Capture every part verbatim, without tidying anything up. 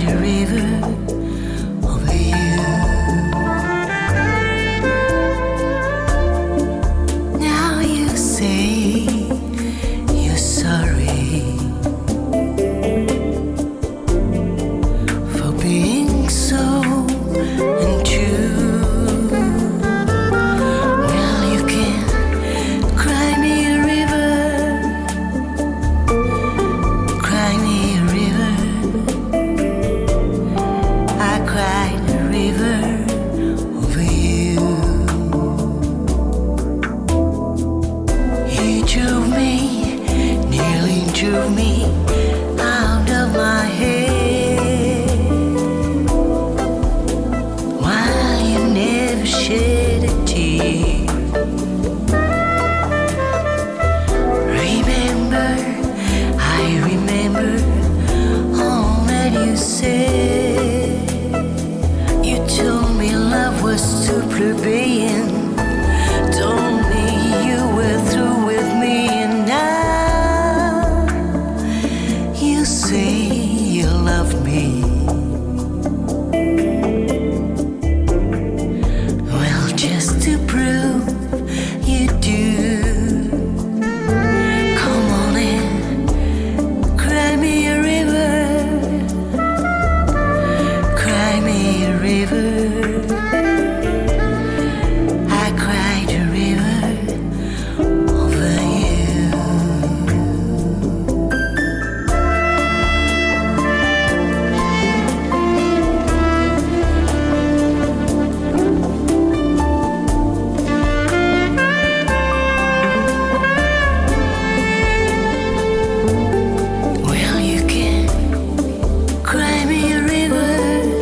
cried a river over you. Now you say you're sorry for being so untrue. Well, you can cry me a river, cry me a river. I cried a river over you. You drove me, nearly drove me out of my head, while you never shed a tear. Remember, I remember all that you said. You told me love was too plebeian, told me you were through with me, and now you say you love me. Well, just to prove you do, come on in, cry me a river, cry me a river. I cried a river over you. Well, you can cry me a river,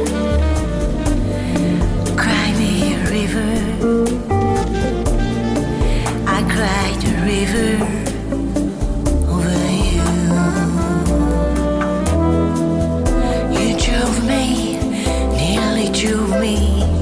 cry me a river. I cried a river over you. You drove me, nearly drove me